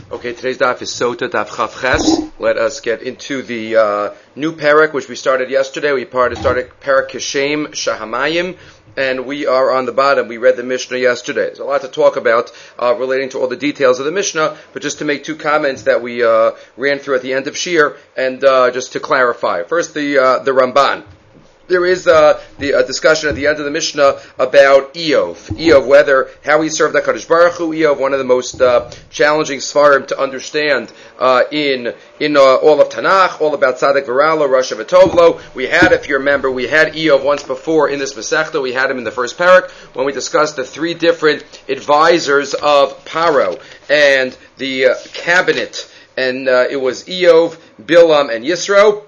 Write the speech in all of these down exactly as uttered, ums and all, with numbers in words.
Okay, today's daf is Sota Daf Chaf Ches. Let us get into the uh, new parak, which we started yesterday. We started parak Keshem Shahamayim, and we are on the bottom. We read the Mishnah yesterday. There's a lot to talk about uh, relating to all the details of the Mishnah, but just to make two comments that we uh, ran through at the end of Shir, and uh, just to clarify. First, the uh, the Ramban. There is uh, the uh, discussion at the end of the Mishnah about Eov. Eov, whether, how he served HaKadosh Baruch Hu. Eov, one of the most uh, challenging Sfarim to understand uh, in in uh, all of Tanakh, all about Tzaddik V'Ralo, Rosh V'Tovlo. We had, if you remember, we had Eov once before in this Masechta. We had him in the first parak when we discussed the three different advisors of Paro and the uh, cabinet. And uh, it was Eov, Bilam, and Yisro.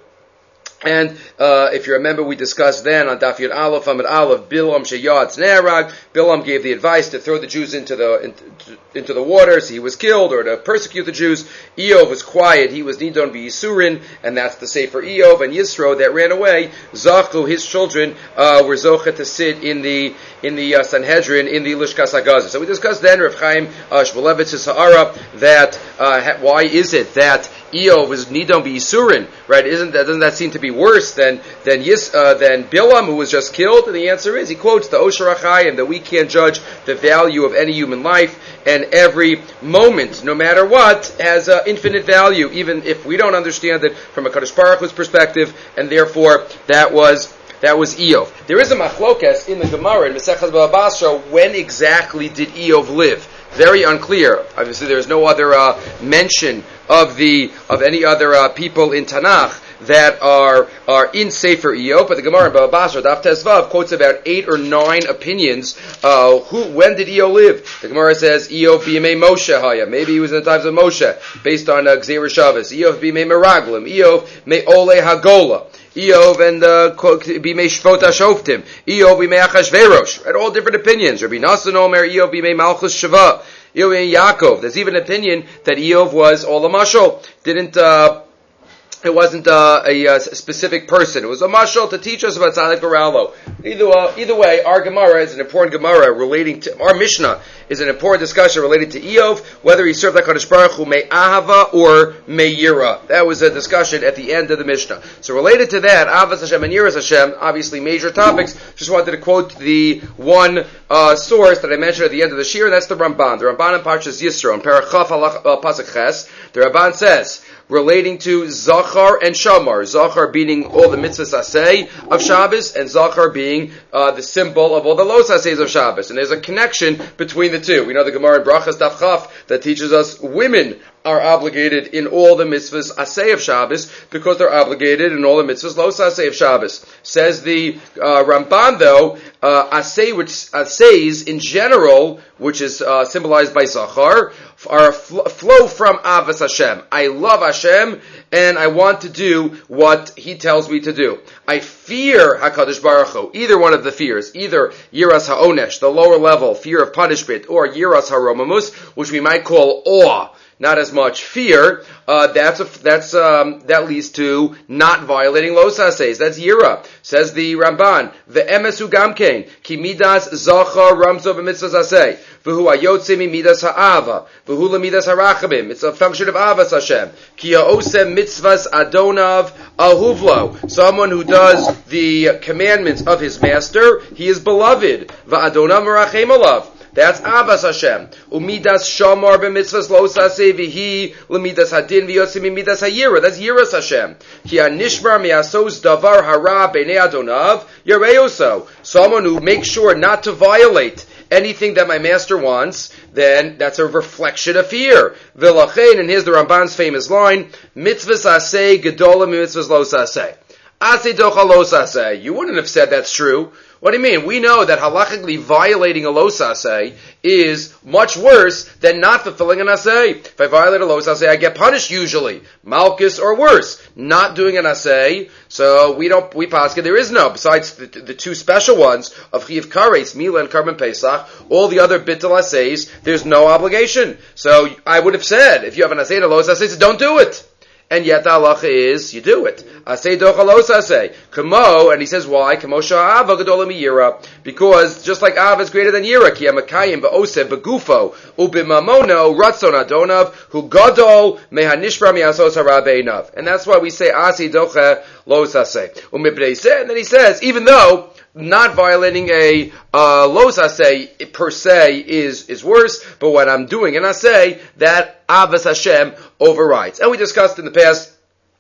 And uh, if you remember, we discussed then on Daf Yud Aleph, Amud Aleph, Bilam Sheyad Nerag. Bilam gave the advice to throw the Jews into the into, into the waters. He was killed, or to persecute the Jews. Eov was quiet. He was Nidon B'Yisurin, and that's the Sefer Eov. And Yisro, that ran away, Zachu, his children, uh, were Zocha to sit in the in the uh, Sanhedrin, in the Lishkas HaGazah. So we discussed then, Rav Chaim uh, Shmulevitz Ha'ara, that uh, ha- why is it that Eov was Nidon B'Yisurin, right? Isn't that, doesn't that seem to be worse than than Yis, uh, than Bilam, who was just killed? And the answer is, he quotes the Osher HaChaim, that we can't judge the value of any human life, and every moment, no matter what, has uh, infinite value, even if we don't understand it from a Kadosh Baruch Hu's perspective, and therefore that was That was Eov. There is a machlokes in the Gemara in Masechtas Baba Basra. When exactly did Eov live? Very unclear. Obviously, there is no other uh, mention of the of any other uh, people in Tanakh that are are in Sefer Eov. But the Gemara in Baba Basra, Daf Tezvav, quotes about eight or nine opinions. Uh, who when did Eov live? The Gemara says Eov b'yemei Moshe haya. Maybe he was in the times of Moshe, based on uh, Gzeir Shabbos. Eov b'yemei Meraglim. Eov me'olei Hagola. Eov and Bimei Shvot HaShoftim, Eov Bimei Achashverosh, right? All different opinions. Rabbi Nassan Omer, Eov Bimei Malchus Shava, Eov Bimei Yaakov. There's even an opinion that Eov was all a mashal. Didn't, uh, it wasn't uh, a, a specific person. It was a mashal to teach us about Tzaddik V'Ralo. Either, uh, either way, our Gemara is an important Gemara relating to, our Mishnah is an important discussion related to Eov, whether he served HaKadosh Baruch Hu Mei Ahava or Mei Yira. That was a discussion at the end of the Mishnah. So related to that, Avas Hashem and Yiras Hashem, obviously major topics. Just wanted to quote the one uh, source that I mentioned at the end of the Shir, and that's the Ramban. The Ramban in Parshas Yisro, in Parachaf uh, Pasuk Ches, the Ramban says, relating to Zachar and Shamar. Zachar being all the mitzvahs asay of Shabbos, and Zachar being uh, the symbol of all the los asays of Shabbos. And there's a connection between the two. We know the Gemara in Brachas Daf Chaf that teaches us women are obligated in all the mitzvahs asay of Shabbos because they're obligated in all the mitzvahs los asay of Shabbos. Says the uh, Ramban, though, uh, asay, which asays in general, which is uh, symbolized by Zachar, are a fl- flow from Avas Hashem. I love Hashem, and I want to do what He tells me to do. I fear HaKadosh Baruch Hu, either one of the fears, either Yiras HaOnesh, the lower level, fear of punishment, or Yiras HaRomamus, which we might call awe. Not as much fear. Uh, that's a, that's um, that leads to not violating los asays. That's yira. Says the Ramban. Ve'emesu gamkein ki midas zachar ramzo b'mitzvahs asay v'hu ayotze mi midas ha'ava v'hu lemidas harachamim. It's a function of avas Hashem. Ki ha'osem mitzvahs adonav ahuvlo. Someone who does the commandments of his master, he is beloved. Va'adonav merachem alav. That's Avas Hashem. Umidas shamar b'mitzvahs lo saseh v'hi l'midas hadin v'yotzim midas hayira. That's Yiras Hashem. Ki anishmar mi'asos davar hara b'nei adonav yareoso. Someone who makes sure not to violate anything that my master wants, then that's a reflection of fear. V'lachein, and here's the Ramban's famous line, mitzvahs aseh gedolah mitzvahs lo saseh. Aseh docha lo saseh. You wouldn't have said that's true. What do you mean? We know that halachically violating a los asay is much worse than not fulfilling an asay. If I violate a los asay, I get punished usually. Malchus or worse. Not doing an asay, so we don't, we paskin, there is no, besides the, the two special ones of Chiv Kares, Mila and Karban Pesach, all the other bittul asays, there's no obligation. So I would have said, if you have an asay and a los asay, don't do it. and yet the halacha is you do it. Asay docha lo sasay. Kamo, and he says why? Kamo sha'ava gedola mi yira. Because just like Av is greater than Yira, ki amakayim ba'oseh begufo ubimamono ratzon adonav hu gadol mehanishra mi'asos harabeinav. And that's why we say Asay docha lo sasay. Umibreiseh, and then he says, even though not violating a uh, lo sasay per se is is worse, but when I'm doing an asay, that Avas Hashem overrides. And we discussed in the past,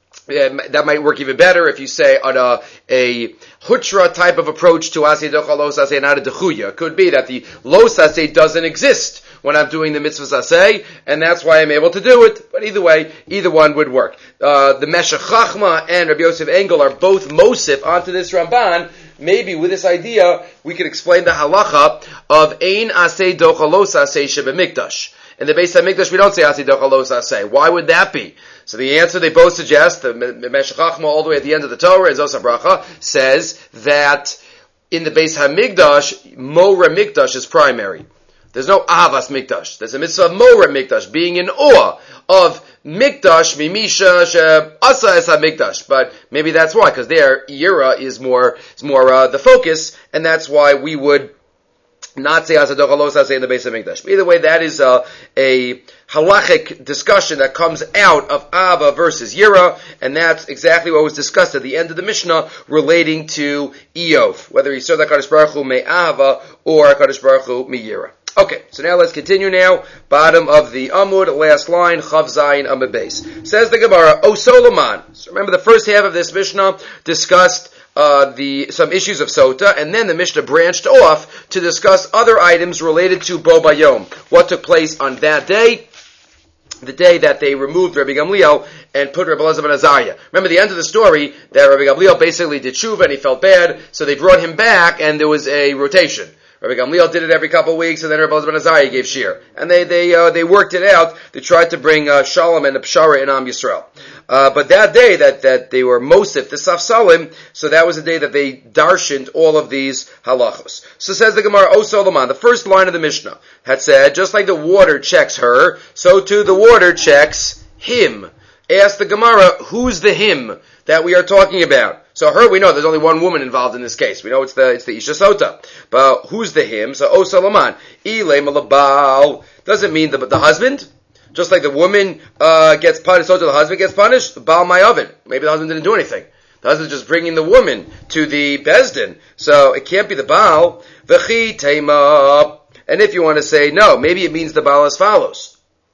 uh, that might work even better if you say on a, a hutra type of approach to asay docha lo sasay, not a dechuya. It could be that the lo sasay doesn't exist when I'm doing the mitzvah sasay, and that's why I'm able to do it. But either way, either one would work. Uh, the Meshech Chachma and Rabbi Yosef Engel are both mosif onto this Ramban. Maybe with this idea, we could explain the halacha of ein asay docha lo sasay shebemikdash. In the Beis HaMikdash, we don't say asay docha lo sasay. Why would that be? So the answer they both suggest, the Meshech Chachma all the way at the end of the Torah, Zos HaBracha, says that in the Beis HaMikdash, Mora Mikdash is primary. There's no Avas Mikdash. There's a mitzvah of Mora Mikdash, being in awe of Mikdash, Mimisha, Asa Es HaMikdash. But maybe that's why, because there, Yira is more, is more, uh, the focus, and that's why we would not say Asay docha lo sasay in the Beis HaMikdash. Either way, that is uh, a halachic discussion that comes out of Ava versus Yira, and that's exactly what was discussed at the end of the Mishnah relating to Eov, whether he served HaKadosh Baruch Hu me Ava or HaKadosh Baruch Hu me Yira. Okay, so now let's continue now. Bottom of the Amud, last line, Chav Zayin Amud Beis. Says the Gemara, O Solomon. So remember the first half of this Mishnah discussed Uh, the some issues of Sota, and then the Mishnah branched off to discuss other items related to Bo Bayom. What took place on that day, the day that they removed Rabbi Gamliel and put Rabbi Elazar ben Azariah. Remember the end of the story, that Rabbi Gamliel basically did tshuva and he felt bad, so they brought him back and there was a rotation. Rabbi Gamliel did it every couple of weeks, and then Rabbi Elazar ben Azariah gave shir. And they they uh, they worked it out. They tried to bring uh, Shalom and the Pshara in Am Yisrael. Uh, but that day that, that they were Mosif, the Safsalim, so that was the day that they darshaned all of these halachos. So says the Gemara, O Solomon, the first line of the Mishnah had said, just like the water checks her, so too the water checks him. Ask the Gemara, who's the him that we are talking about? So her, we know there's only one woman involved in this case. We know it's the it's the Isha Sota. But who's the him? So O Solomon, Ilay Malabal, doesn't mean the, the husband. Just like the woman uh, gets punished, so the husband gets punished, the Baal my oven. Maybe the husband didn't do anything. The husband's just bringing the woman to the Bezdin. So it can't be the Baal. V'chi teima. And if you want to say, no, maybe it means the Baal as follows.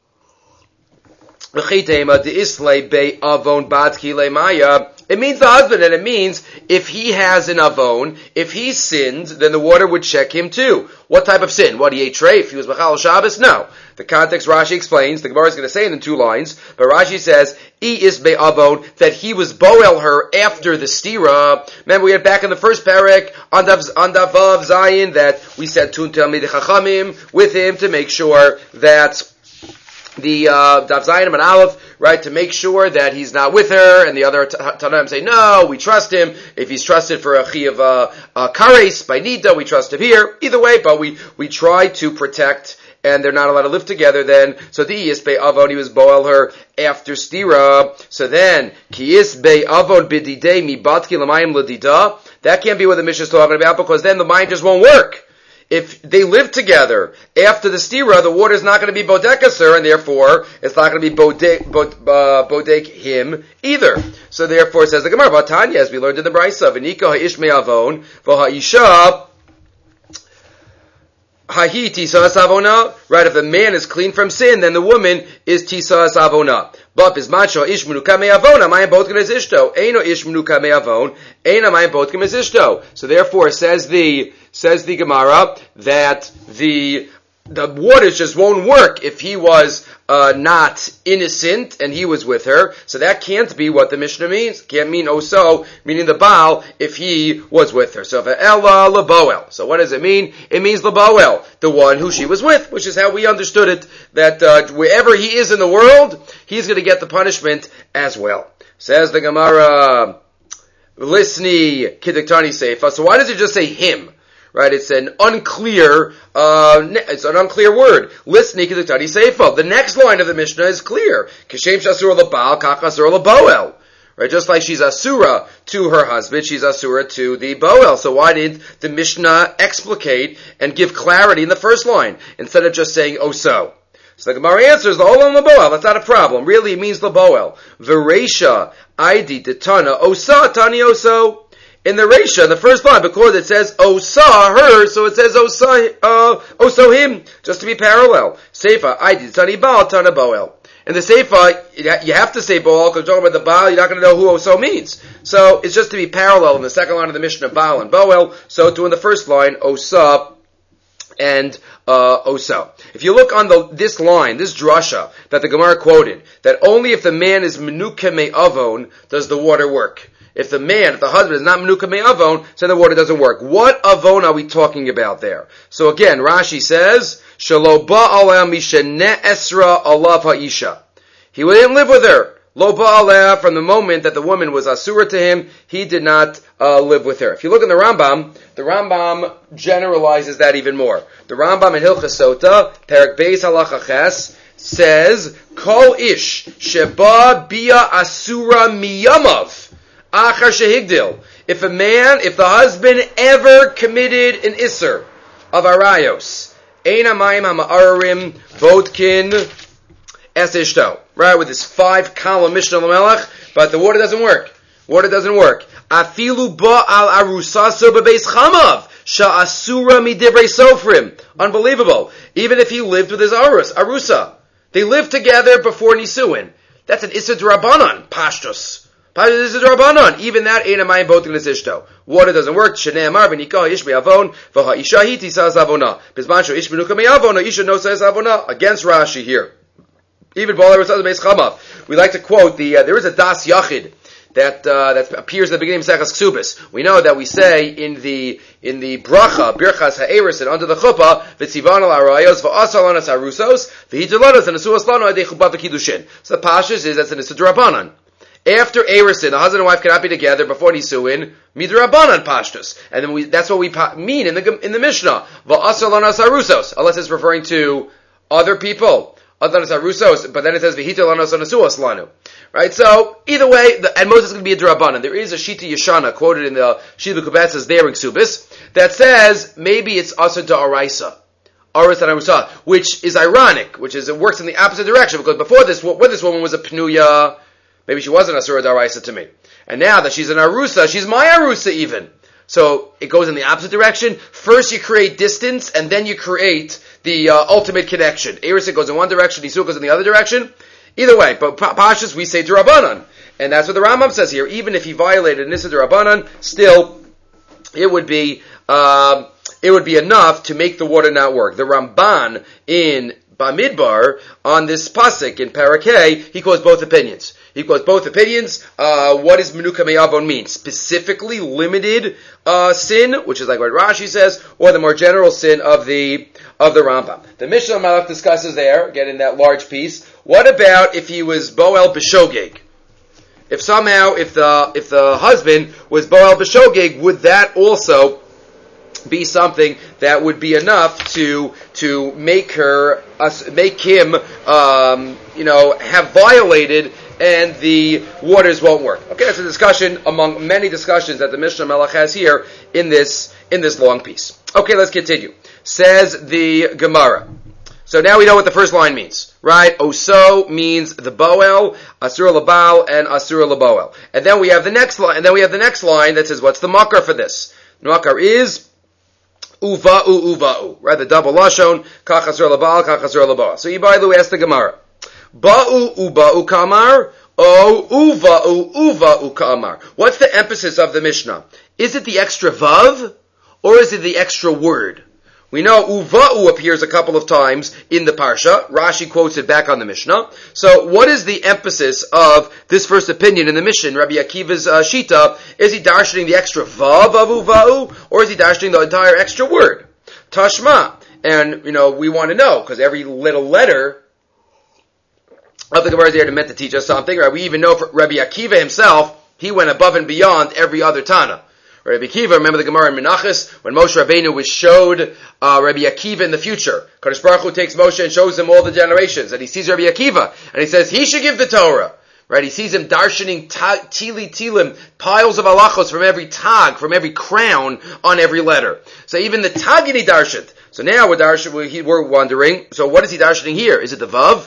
V'chi teima de'islei be avon bat kilei maya. It means the husband, and it means if he has an avon, if he sinned, then the water would check him too. What type of sin? What, he ate treif? He was Machal Shabbos? No. The context Rashi explains, the Gemara is going to say it in two lines, but Rashi says, I is be avon, that he was boel her after the stira. Remember we had back in the first parak, on Davav Zayin, that we said Tun Talmidei Chachamim with him to make sure that the uh, Dav Zayin and Aleph, right, to make sure that he's not with her, and the other Tanaim say, no, we trust him. If he's trusted for a chi of uh, uh, kares by nida, we trust him here. Either way, but we we try to protect, and they're not allowed to live together then. So the Iyis Bei Avon, he was boel her after stira. So then, Ki Yis Bei Avon bididei mi batki l'mayim l'dida. That can't be what the Mishnah is talking about, because then the mind just won't work. If they live together after the stira, the water is not going to be bodekaser, and therefore it's not going to be bodek, bod, uh, bodek him either. So therefore, it says the Gemara, Vatanya, as we learned in the Brisa, V'nika ha'ish me'avon, v'ha'isha hahi tisas avona. Right, if the man is clean from sin, then the woman is tisas avona. But bismacho ish menuka me'avona, mayim bodkem es ishto. Eino ish menuka me'avon, eina mayim bodkem es ishto. So therefore, says the Says the Gemara that the the waters just won't work if he was uh, not innocent and he was with her. So that can't be what the Mishnah means. Can't mean also, meaning the Baal, if he was with her. So Ve'ela leBoel. So what does it mean? It means leBoel, the one who she was with, which is how we understood it, that uh, wherever he is in the world, he's going to get the punishment as well. Says the Gemara, Lisni Kidiktani Seifa. So why does it just say him? right? It's an unclear, uh, it's an unclear word. Listening to the Tani Seifo. The next line of the Mishnah is clear. Kishem shasur lebal, kach asur leboel. Right, just like she's asura to her husband, she's asura to the boel. So why did the Mishnah explicate and give clarity in the first line instead of just saying oh so? So the Gemara answers the olam leboel. That's not a problem. Really, it means leboel. Veresha id detana osa tani oso. In the Resha, the first line, because it says osa her, so it says osa uh, oso him, just to be parallel. Seifa id tani baal tana boel. In the Seifa, you have to say Baal, because you're talking about the Baal, you're not going to know who Oso means. So, it's just to be parallel in the second line of the Mishnah, Baal and Boel, so to in the first line, Osa and uh, Oso. If you look on the this line, this drasha, that the Gemara quoted, that only if the man is Menuka Me Avon, does the water work. If the man, if the husband is not Menuka Me Avon, then the water doesn't work. What Avon are we talking about there? So again, Rashi says, Shalo ba'aleh mishene esra alav ha'isha. He didn't live with her. Lo ba'aleh, from the moment that the woman was asura to him, he did not uh, live with her. If you look in the Rambam, the Rambam generalizes that even more. The Rambam in Hilchos Sota, Perek Beis Halacha Ches, says, Kol ish sheba bia asura miyamav achar shehigdil. If a man, if the husband ever committed an isser of arayos, Ein hamayim hama'ararim vodkin es ishto. Right, with this five column Mishnah Lamelech, but the water doesn't work. Water doesn't work. Afilu ba al arusaso bebeis chamav sha'asura midivrei sofrim. Unbelievable. Even if he lived with his arus, arusa. They lived together before Nisuin. That's an Issa D'Rabbanan, Pashtus. Pashtus Issa D'Rabbanan. Even that ain't a mayim both in his ishto. Water doesn't work. Shnei amar v'nikah ish me'avon v'ha isha hi tisas avona. Bizman sho ish menuka me'avon isha no says avona. Against Rashi here. Even Baal Arusas Beis Chamav. We like to quote the, uh, there is a Das Yachid that, uh, that appears at the beginning of Seches Ksubis. We know that we say in the, in the bracha, Birchas Ha'eris, and under the chuppah, V'tzivan al arayos, v'asal anas arusos, v'hitulanos, and asuas lano adei chuppah v'kiddushin. So the pashas is, that's an Issa D'Rabbanan. After Erisin, the husband and wife cannot be together before Nisuin, Midrabanan Pashtus. And then we, that's what we pa- mean in the, in the Mishnah. V'asal anas arusos. Unless it's referring to other people. But then it says v'hita lanos anasuas lanu, right? So either way, the, and Moses is going to be a drabanan. There is a shita yeshana quoted in the Shita Kubatzas there in Ksubis that says maybe it's asa da'araisa, aris and arusa, which is ironic, which is it works in the opposite direction because before this, when this woman was a pnuya, maybe she wasn't asura da'araisa to me, and now that she's an arusa, she's my arusa even. So it goes in the opposite direction. First you create distance, and then you create the uh, ultimate connection. Eris goes in one direction, Yisuk goes in the other direction. Either way, but Pashas we say D'Rabbanan. And that's what the Rambam says here. Even if he violated Nisa D'Rabbanan, still, it would be, uh, it would be enough to make the water not work. The Ramban in Bamidbar, on this pasuk in Parakeh, he quotes both opinions. He quotes both opinions. Uh, what does Menuka Me'avon mean? Specifically limited uh, sin, which is like what Rashi says, or the more general sin of the of the Rambam. The Mishnah Malach discusses there, again in that large piece, what about if he was Boel B'Shogeg? If somehow, if the if the husband was Boel B'Shogeg, would that also be something that would be enough to to make her us make him um, you know have violated and the waters won't work? Okay, that's a discussion among many discussions that the Mishnah Melech has here in this in this long piece. Okay, let's continue. Says the Gemara. So now we know what the first line means, right? Oso means the Boel, Asura Labal, and Asura Laboel. And then we have the next line, and then we have the next line that says, what's the makar for this? The makar is Uva'u Uva'u, right? The double lashon, Kach Asura Labal, Kach Asura Laboel. So Yibailu asked the Gemara, Ba'u Uba'u Kamar, O Uva'u Uva'u Kamar. What's the emphasis of the Mishnah? Is it the extra vav, or is it the extra word? We know Uva'u appears a couple of times in the Parsha. Rashi quotes it back on the Mishnah. So what is the emphasis of this first opinion in the Mishnah? Rabbi Akiva's uh, Shita, is he darshaning the extra vav of Uva'u, or is he darshaning the entire extra word? Tashma. And, you know, we want to know, because every little letter of the Gemara is there to meant to teach us something, right? We even know for Rabbi Akiva himself, he went above and beyond every other Tana. Rabbi Akiva, remember the Gemara in Menachos, when Moshe Rabbeinu was showed uh, Rabbi Akiva in the future. Kadosh Baruch Hu takes Moshe and shows him all the generations, and he sees Rabbi Akiva, and he says he should give the Torah. Right? He sees him darshaning ta- tili tilim, piles of halachos from every tag, from every crown, on every letter. So even the tagin he darshaned. So now we're, darshan, we're wondering, so what is he darshaning here? Is it the vav?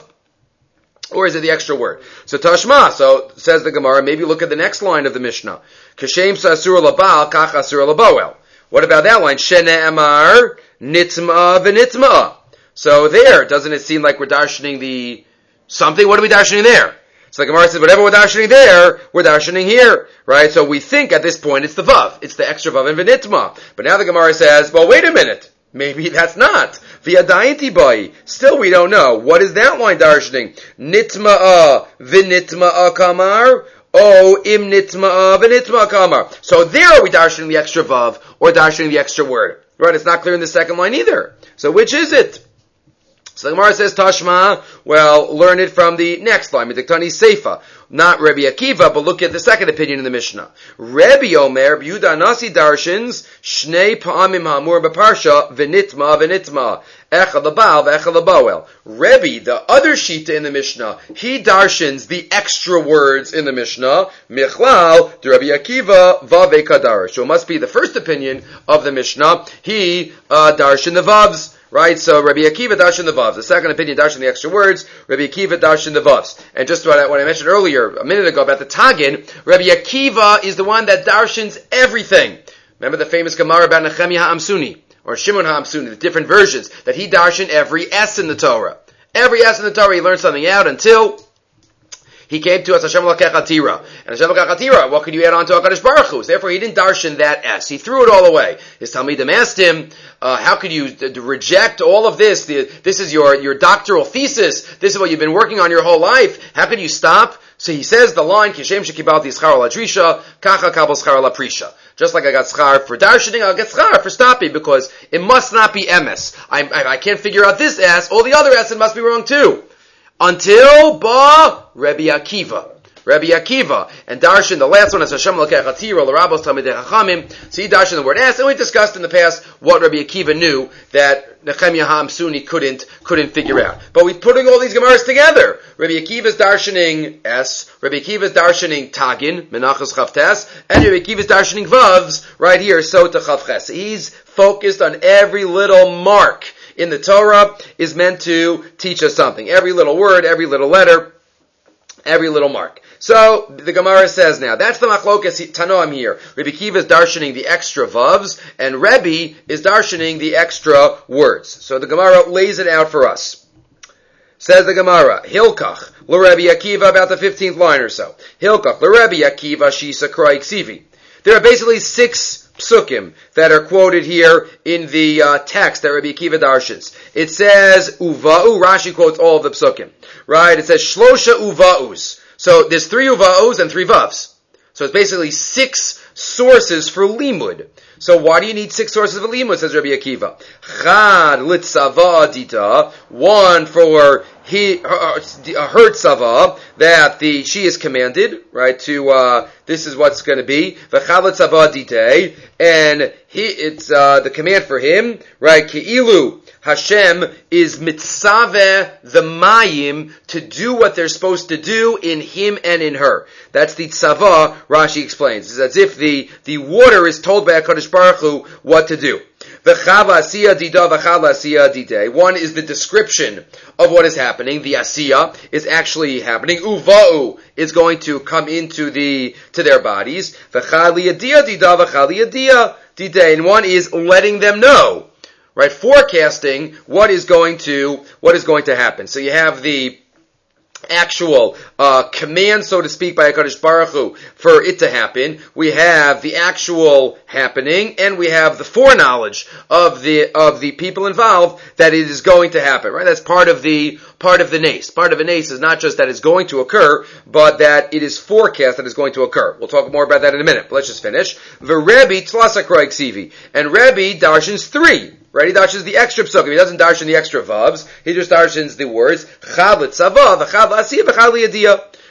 Or is it the extra word? So Tashma, so says the Gemara, maybe look at the next line of the Mishnah. Kashem sa'asur labal, kach asur laboel. What about that line? Shene'emar, nitma v'nitma. So there, doesn't it seem like we're darshaning the something? What are we darshaning there? So the Gemara says, whatever we're darshaning there, we're darshaning here, right? So we think at this point it's the vav. It's the extra vav and v'nitma. But now the Gemara says, well, wait a minute. Maybe that's not. V'yadayinti bai. Still we don't know. What is that line darshaning? Nitma'a v'nitma'a kamar. O im nitma'a v'nitma'a kamar. So there are we darshaning the extra vav or darshaning the extra word. Right? It's not clear in the second line either. So which is it? So the Gemara says, Tashma, well, learn it from the next line, Midiktani Seifa. Not Rabbi Akiva, but look at the second opinion in the Mishnah. Rabbi Omer, Yehuda Nasi Darshins, Shnei Pa'amim Hamur B'Parsha, V'nitma, V'nitma, Echad L'Baal, V'echad L'Boel. Rabbi, the other Shita in the Mishnah, he darshins the extra words in the Mishnah, Michlal, to Rabbi Akiva, Vavei Kadarish. So it must be the first opinion of the Mishnah. He, uh, darshin the Vavs. Right, so Rabbi Akiva darshan the vavs. The second opinion darshan the extra words. Rabbi Akiva darshan the vavs. And just what I, what I mentioned earlier a minute ago about the tagin, Rabbi Akiva is the one that darshans everything. Remember the famous Gemara about Nehemiah HaAmsuni or Shimon HaAmsuni, the different versions that he darshan every S in the Torah. Every S in the Torah he learned something out until he came to us, Hashem L'Kecha Tira. And Hashem L'Kecha Tira, what could you add on to HaKadosh Baruch Hu? Therefore, he didn't darshan that S. He threw it all away. His Talmidim asked him, uh, how could you d- d- reject all of this? The, this is your, your doctoral thesis. This is what you've been working on your whole life. How could you stop? So he says the line, Kishem shekibalti schar la drisha, kacha kabel schar la prisha. Just like I got schar for darshaning, I'll get schar for stopping, because it must not be M S. I, I, I can't figure out this S. All the other S must be wrong too. Until Ba Rabbi Akiva. Rabbi Akiva. And Darshan, the last one is Hashem L'Kecha Tira, L'Rabos Talmidei Chachamim. So he Darshan the word S, and we discussed in the past what Rabbi Akiva knew that Nehemiah HaAmsuni couldn't, couldn't figure out. But we're putting all these Gemaras together. Rabbi Akiva's Darshaning S, Rabbi Akiva's Darshaning Tagin, Menachos Chavtes, and Rabbi Akiva's Darshaning Vavs, right here, Sota Chavches. He's focused on every little mark in the Torah is meant to teach us something. Every little word, every little letter, every little mark. So, the Gemara says now, that's the machlokas tanoim here. Rabbi Akiva is darshaning the extra vavs, and Rebbe is darshaning the extra words. So the Gemara lays it out for us. Says the Gemara, Hilkach, l'Rebbe Akiva, about the fifteenth line or so. Hilkach, l'Rebbe Akiva, shisa kroi ksivi. There are basically six psukim that are quoted here in the uh, text that Rabbi Akiva darshans. It says uva'u. Rashi quotes all of the psukim, right? It says shlosha uva'us. So there's three uva'us and three vavs. So it's basically six sources for limud. So why do you need six sources of limud? Says Rabbi Akiva. Chad litzava dita. One for he her, her tzava, that the she is commanded, right? To uh this is what's going to be v'chad litzava dite, and he it's uh the command for him, right? Keilu Hashem is mitzaveh the mayim to do what they're supposed to do in him and in her. That's the tzava, Rashi explains. It's as if the, the water is told by HaKadosh Baruch Hu what to do. One is the description of what is happening. The asiyah is actually happening. Uva'u is going to come into the to their bodies. And one is letting them know. Right, forecasting what is going to what is going to happen. So you have the actual uh, command, so to speak, by HaKadosh Baruch Hu for it to happen. We have the actual happening, and we have the foreknowledge of the of the people involved that it is going to happen. Right, that's part of the part of the nace. Part of the nace is not just that it's going to occur, but that it is forecast that it's going to occur. We'll talk more about that in a minute. But let's just finish. The Rebbe tlasa kroi ksivi, and Rebbe darshans three. Right, he darshans the extra psukim. He doesn't darshan the extra vavs. He just darshans the words chad litzava, v'chad l'asiyah, v'chad liyadiyah.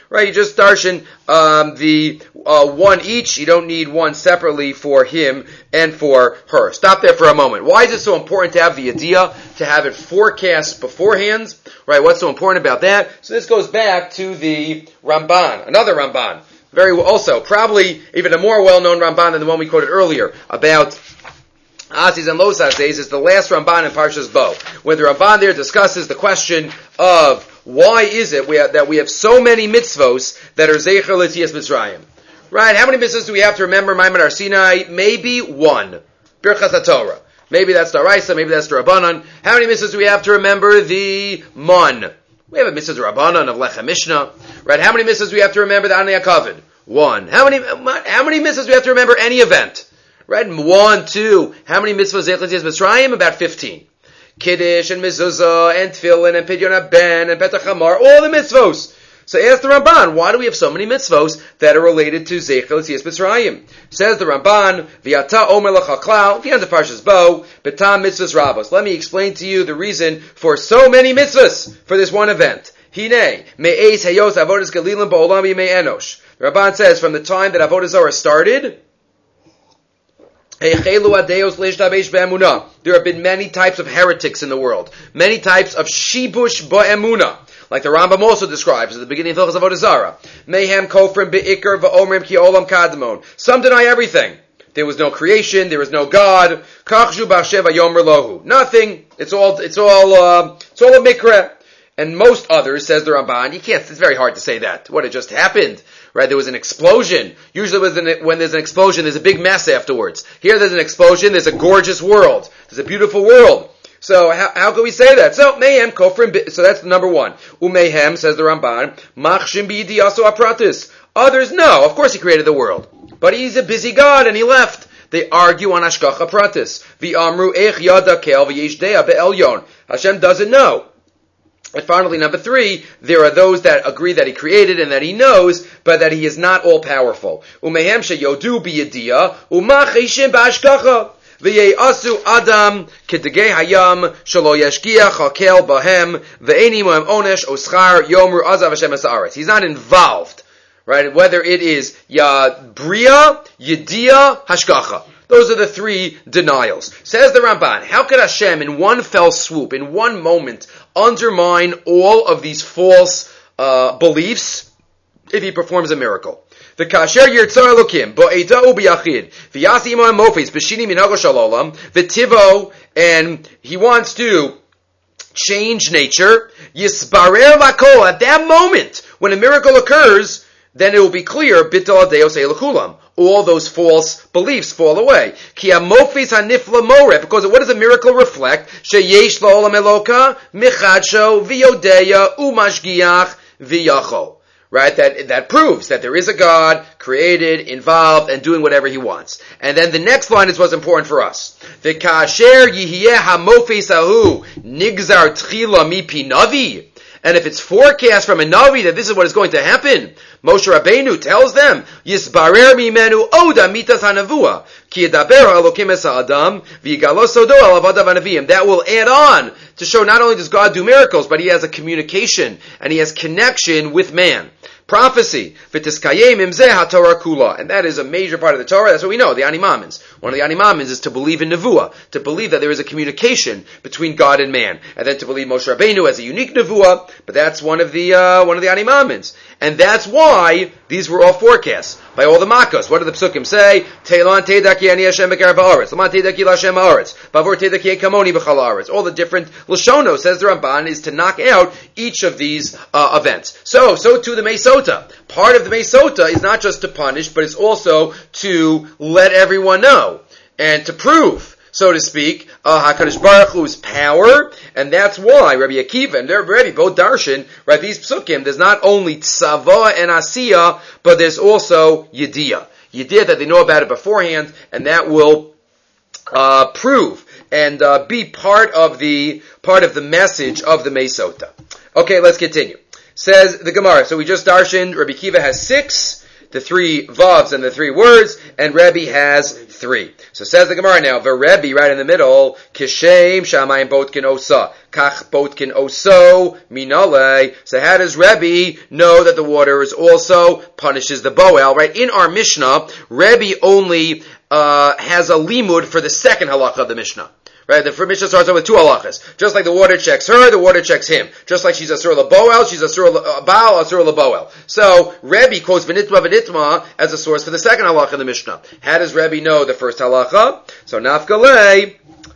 Right, you just darshan um, the uh, one each. You don't need one separately for him and for her. Stop there for a moment. Why is it so important to have the idea, to have it forecast beforehand? Right, what's so important about that? So this goes back to the Ramban, another Ramban. Very well, also, probably even a more well-known Ramban than the one we quoted earlier about Asis and Los Asis, is the last Ramban in Parshas Bo, where the Ramban there discusses the question of why is it we have, that we have so many mitzvos that are Zecher L'Tzias Mitzrayim? Right? How many mitzvos do we have to remember Maimon Har Sinai? Maybe one. Birchas HaTorah. Maybe that's the Raisa, maybe that's the Rabbanon. How many mitzvahs do we have to remember? The Mon. We have a mitzvah Rabbanon of Lechem Mishnah. Right? How many mitzvahs do we have to remember the Anei HaKavod? One. How many, how many mitzvahs do we have to remember any event? Right? One, two. How many mitzvahs Zecher L'Tzias Mitzrayim? About fifteen. Kiddush and Mezuzah and Tefillin and Pidyon HaBen and Petach HaMar, all the mitzvos. So ask the Ramban, why do we have so many mitzvos that are related to Zecher L'Tzias Mitzrayim? Says the Ramban, V'yata omer l'chaklau, the end of Parshas Bo, Betam mitzvahs rabos. Let me explain to you the reason for so many mitzvahs for this one event. Hine, me'ez hayos avodas galilim ba'olam yimei enosh. The Ramban says, from the time that Avodah Zarah started, there have been many types of heretics in the world. Many types of shibush ba'emunah. Like the Rambam also describes at the beginning of Hilchos Avodah Zarah. Mayhem kofrim be'ikr va'omrim ki olam kadmon. Some deny everything. There was no creation. There was no God. Kachshu b'ashev hayomer lohu. Nothing. It's all, it's all, uh, it's all a mikra. And most others, says the Ramban, you can't, it's very hard to say that. What, it just happened? Right, there was an explosion. Usually when there's an explosion, there's a big mess afterwards. Here there's an explosion, there's a gorgeous world. There's a beautiful world. So how, how can we say that? So, Mayhem, Kofrim, so that's number one. Umayhem, says the Ramban, Machshim bi'yidiyaso apratis. Others, no, of course he created the world. But he's a busy God and he left. They argue on Hashgacha pratis. V'amru ech yada kel v'yesh deya be'elyon. Hashem doesn't know. And finally, number three, there are those that agree that he created and that he knows, but that he is not all-powerful. Umehem sheyodu biyadiya, umachishim ba'ashkacha. V'ye'asu adam kedegei hayam shelo yashgiach hakel bahem v'eini mohem onesh oschar yomru azav Hashem ha'aretz. He's not involved, right? Whether it is ya bria, yadiya, hashgacha. Those are the three denials. Says the Ramban, how could Hashem in one fell swoop, in one moment, undermine all of these false uh, beliefs if he performs a miracle? The kasher yirtzar elokim bo'eda u'biyachid v'yasi imo mofis b'shini minhago shalolam v'tivo, and he wants to change nature. Yisbarer lakol, at that moment when a miracle occurs, then it will be clear bitul adeos elokulam. All those false beliefs fall away. Ki amofis hanifla more, because what does a miracle reflect? Sheyesh la'olam eloka michadsho v'yodeya umashgiach v'yachol. Right? That, that proves that there is a God, created, involved, and doing whatever he wants. And then the next line is what's important for us. V'kasher yihyeh hamofis ahu nigzar tchila mipi navi. And if it's forecast from a Navi that this is what is going to happen, Moshe Rabbeinu tells them, Yisbarer mimenu oda mitas hanavua, ki yedaber ha'elokim es ha'adam, v'yigalo sodo alavad hanavim. That will add on to show not only does God do miracles, but he has a communication, and he has connection with man. Prophecy, v'tiskayem imzeh ha'torah kula, and that is a major part of the Torah. That's what we know, the Animamins. One of the Animamins is to believe in Nevuah, to believe that there is a communication between God and man, and then to believe Moshe Rabbeinu as a unique Nevuah, but that's one of the uh, one of the Animamins. And that's why these were all forecasts by all the Makkos. What do the Psukim say? Teilan teidaki ani Hashem b'kar ba'aretz, Laman teidaki l'Hashem ha'aretz, Bavor teidaki kamoni b'chal ha'aretz. All the different Lashonos, says the Ramban, is to knock out each of these uh, events. So, so too the Mesota. Part of the Mesota is not just to punish, but it's also to let everyone know and to prove, so to speak, uh, HaKadosh Baruch Hu's power, and that's why Rabbi Akiva and Rabbi both darshan, right, these psukim, there's not only tzava and asiya, but there's also yediyah. Yediyah that they know about it beforehand, and that will uh, prove and uh, be part of the part of the message of the Mesota. Okay, let's continue. Says the Gemara, so we just darshaned, Rabbi Akiva has six the three vavs and the three words, and Rebbe has three. So says the Gemara now, V'Rebbe, right in the middle, Kishem Shamayim Botkin Osa, Kach Botkin Oso Minale. So how does Rebbe know that the water is also punishes the Boel? Right, in our Mishnah, Rebbe only uh, has a limud for the second halakha of the Mishnah. Right, the Mishnah starts out with two halachas. Just like the water checks her, the water checks him. Just like she's asur laboel, she's asur baal, asur laboel. So Rebbe quotes v'nitma v'nitma as a source for the second halacha in the Mishnah. How does Rebbe know the first halacha? So nafkalei,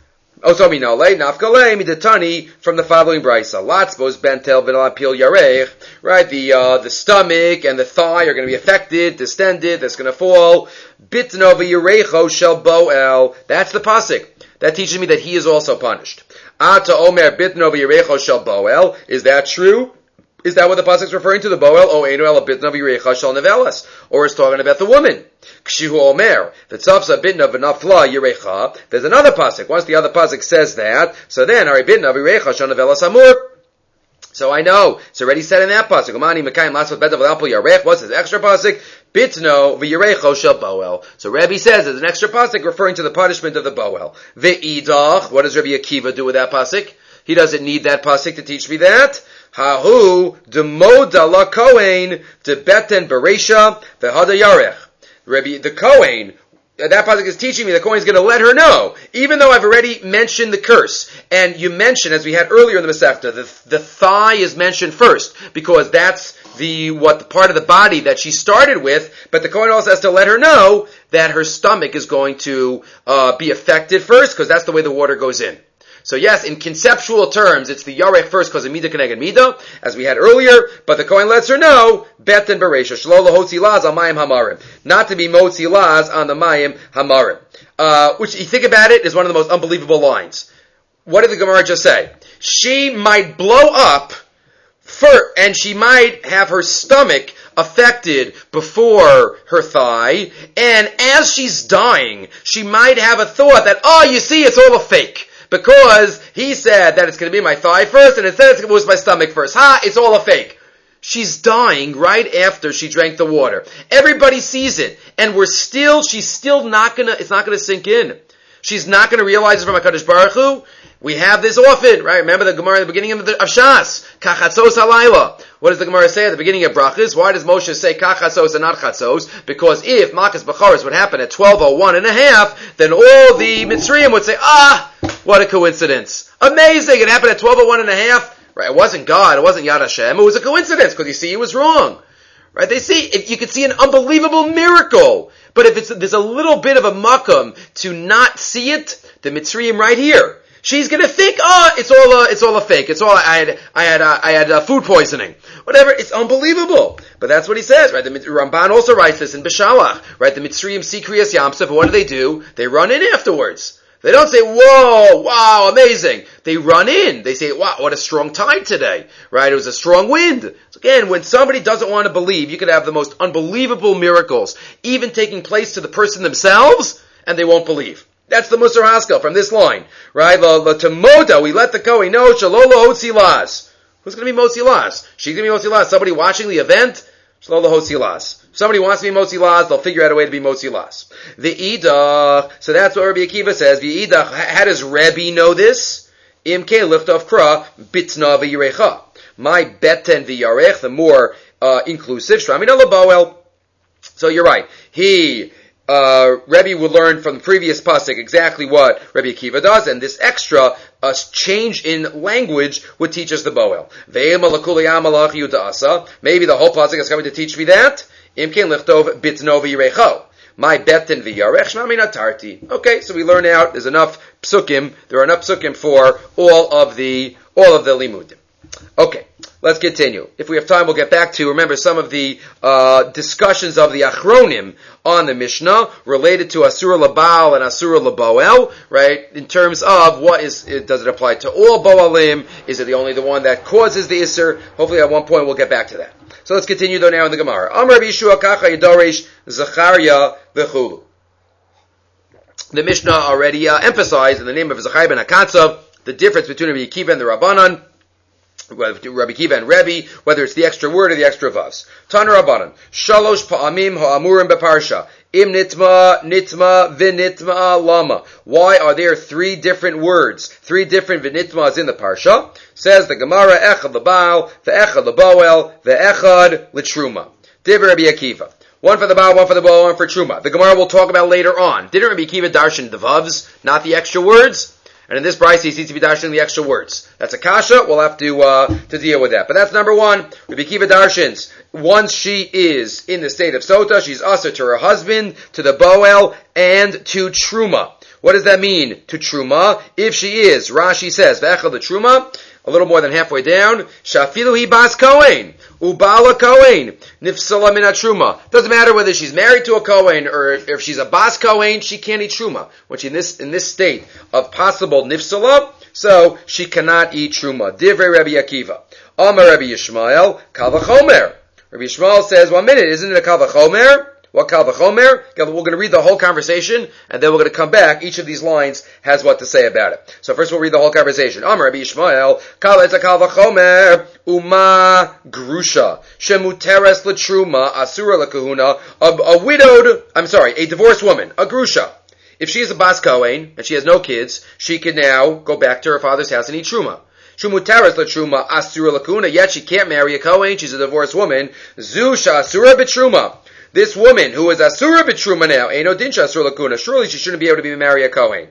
oso minole, nafkalei midatani from the following brisa. Latzbos bentel v'nalapil yarech. Right, the uh, the stomach and the thigh are going to be affected, distended. That's going to fall. Bitno v'yarecho shel boel. That's the pasuk. That teaches me that he is also punished. Ata omer bitno v'yirecho shel boel. Is that true? Is that what the pasuk is referring to? The boel? O einu el bitno v'yirecho shel nevelas. Or it's talking about the woman. Kshihu omer v'tzavsa bitno v'nafla yirecha. There's another pasuk. Once the other pasuk says that, so then ari bitno v'yirecho shel nevelas amur. So I know it's already said in that pasuk. Umani mekayim latzot bedav v'alpul yarech. What's his extra pasuk? Bitno v'yirecho shel boel. So Rebbe says there's an extra pasuk referring to the punishment of the boel. Ve'idach. What does Rabbi Akiva do with that pasuk? He doesn't need that pasuk to teach me that. Hahu demoda la kohen de beten beresha v'hada yarech. Rabbi the Kohen. That pasuk is teaching me the Kohen is going to let her know, even though I've already mentioned the curse. And you mentioned, as we had earlier in the Masechta, the, the thigh is mentioned first, because that's the what the part of the body that she started with, but the Kohen also has to let her know that her stomach is going to uh, be affected first, because that's the way the water goes in. So yes, in conceptual terms, it's the Yarech first because of Midah Keneged Midah, as we had earlier, but the Kohen lets her know, Bet and Beresha, Shlo Lahotzi Laz on Mayim Hamarim. Not to be Motzi Laz on the Mayim Hamarim. Uh, which, you think about it, is one of the most unbelievable lines. What did the Gemara just say? She might blow up, for, and she might have her stomach affected before her thigh, and as she's dying, she might have a thought that, oh, you see, it's all a fake. Because he said that it's going to be my thigh first, and instead it was my stomach first. Ha! It's all a fake. She's dying right after she drank the water. Everybody sees it, and we're still, she's still not gonna, it's not gonna sink in. She's not gonna realize it from HaKadosh Baruch Hu. We have this often, right? Remember the Gemara at the beginning of, the, of Shas. Kachatzos halayla. What does the Gemara say at the beginning of Brachas? Why does Moshe say kachatzos and not chatzos? Because if Makas Bechoros would happen at twelve oh one and a half, then all the Mitzrayim would say, ah, what a coincidence. Amazing, it happened at twelve oh one and a half. Right? It wasn't God, it wasn't Yad Hashem, it was a coincidence, because you see, he was wrong. Right? They see, if you could see an unbelievable miracle. But if it's, there's a little bit of a makam to not see it, the Mitzrayim right here. She's gonna think, oh, it's all a, it's all a fake. It's all, I had, I had, uh, I had uh, food poisoning. Whatever, it's unbelievable. But that's what he says, right? The Ramban also writes this in Beshalach, right? The Mitzrayim see Kriyas Yamsuf, but what do they do? They run in afterwards. They don't say, whoa, wow, amazing. They run in. They say, wow, what a strong tide today, right? It was a strong wind. So again, when somebody doesn't want to believe, you could have the most unbelievable miracles, even taking place to the person themselves, and they won't believe. That's the Musar Haskell from this line, right? La Tamoda, we let the Kohen know, Shalolo Hotzi Laz. Who's going to be Motzi Laz? She's going to be Motzi Laz. Somebody watching the event? Shalolo Hotzi Laz. Somebody wants to be Motzi Laz, they'll figure out a way to be Motzi Laz. The Idach, so that's what Rabbi Akiva says. The Idach, how does Rebbe know this? Imke lift off kra, bitna v'yirecha. My beten v'yarech, the more uh, inclusive. Shramina laboel. So you're right. He, uh, Rebbe would learn from the previous pasuk exactly what Rabbi Akiva does, and this extra uh, change in language would teach us the boel. Maybe the whole pasuk is coming to teach me that. Imken lichtov bitno v'yirecho. My betin v'yarech shmamina tarti. Okay, so we learn out. There's enough psukim. There are enough psukim for all of the all of the limudim. Okay, let's continue. If we have time, we'll get back to, remember, some of the uh, discussions of the Achronim on the Mishnah related to Asura Labal and Asura Laboel, right? In terms of what is, does it apply to all Boalim? Is it the only the one that causes the Isser? Hopefully at one point we'll get back to that. So let's continue though now in the Gemara. Amar B'Yishua Kacha Yidoresh Zachariah V'chulu. The Mishnah already uh, emphasized in the name of Zachariah ben Akatzav the difference between Rabbi Akiva and the Rabbanan. Rabbi Kiva and Rebbe, whether it's the extra word or the extra vavs. Taner Rabbanan, Shalosh Pa'amim Ha'amurim Beparsha, Im Nitma, Nitma, Vinitma, Lama. Why are there three different words, three different Vinitmas in the Parsha? Says the Gemara, Echad L'Baal, Ve'echad L'Boel, Ve'echad L'Truma. Divrei Rabbi Akiva. One for the Baal, one for the Boel, one for Truma. The Gemara will talk about later on. Didn't Rabbi Akiva darshan the vavs, not the extra words? And in this brayso, he seems to be darshan the extra words. That's a kasha. We'll have to uh, to deal with that. But that's number one. Rabbi Akiva darshans. Once she is in the state of sota, she's usher to her husband, to the boel, and to truma. What does that mean? To truma. If she is, Rashi says, ve'echad the truma. A little more than halfway down, shafilu hi bas kohen, ubala kohen, nifsala min truma. Doesn't matter whether she's married to a kohen or if she's a bas kohen, she can't eat truma. When she's in this in this state of possible nifsala, so she cannot eat truma. Divrei Rabbi Akiva, Amar Rabbi Yishmael, kal v'chomer. Rabbi Yishmael says, one minute, isn't it a kal v'chomer? What kal v'chomer? We're going to read the whole conversation, and then we're going to come back. Each of these lines has what to say about it. So first we'll read the whole conversation. Amar Rabbi Yishmael, kal it's a kal v'chomer, uma grusha, shemuteres l'truma, asura l'kahuna, a widowed, I'm sorry, a divorced woman, a grusha. If she is a bas kohen, and she has no kids, she can now go back to her father's house and eat truma. Shumutaras l'truma, asura l'kahuna, yet she can't marry a kohen, she's a divorced woman. Zu sha'asura b'truma. This woman who is asura b'truma now, eino din sha'asura l'kahuna, surely she shouldn't be able to be marry a kohen.